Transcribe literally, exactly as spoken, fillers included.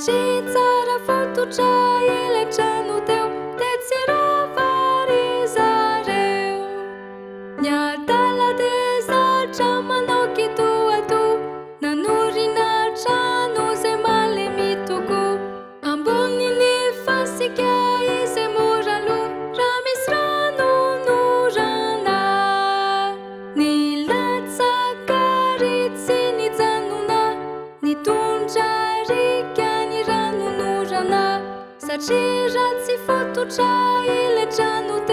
Satria tsara fototra ilatrano teo dia tsy ravary zareo. Ny adala dia zatra manao kitoato, nanorina trano zay malemy toko. Amboniny fasika izay mora lo, raha misy rano norana. Ny latsaka ritsy nijanona, nitondra rika ny rano norana. Satria ratsy fototra ilatrano